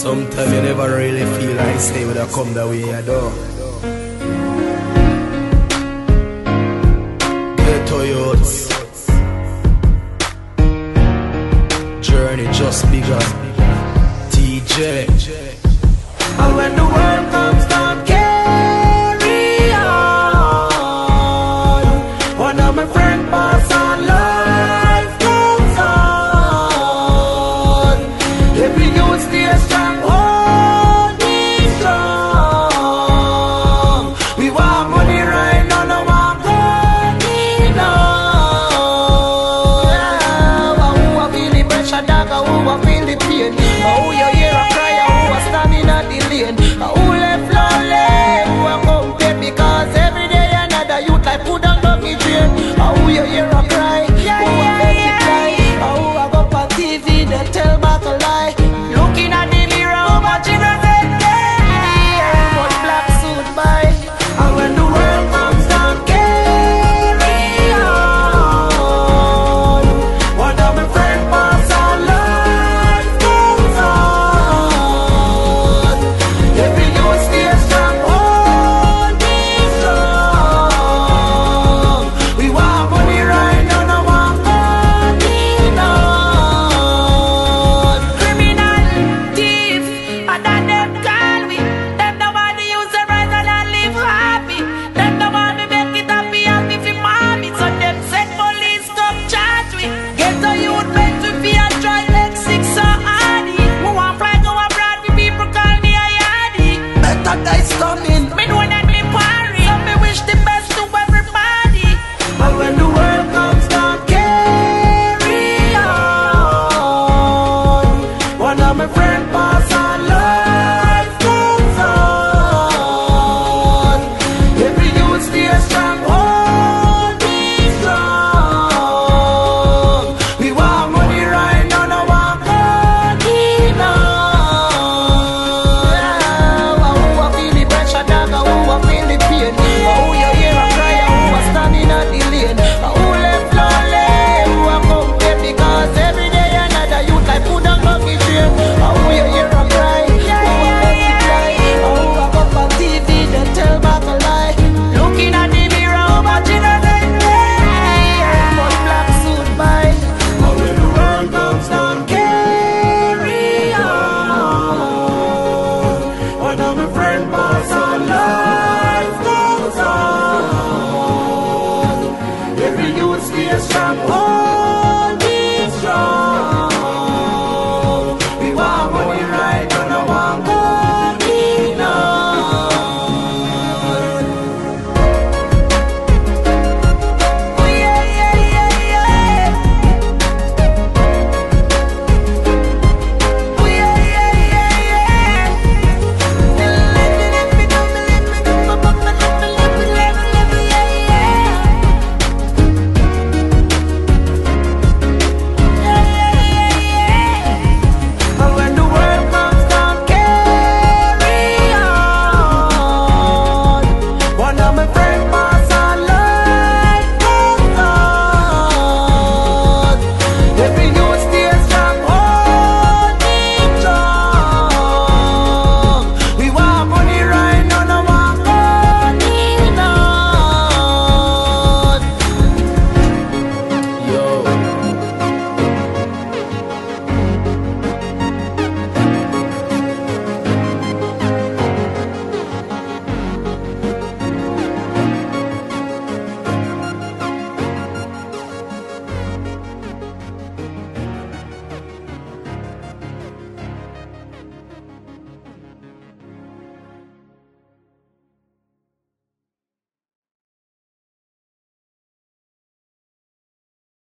Sometimes you never really feel like say would have come the way you do. Ghetto youths, journey just begun. TJ. And when the world comes down, carry on. One of my friends pass on, life goes on. Every youth stay strong, hold me strong. We want money right now, no one going now. Who a feel the pressure, dog? Who a feel the pain? Oh, yeah.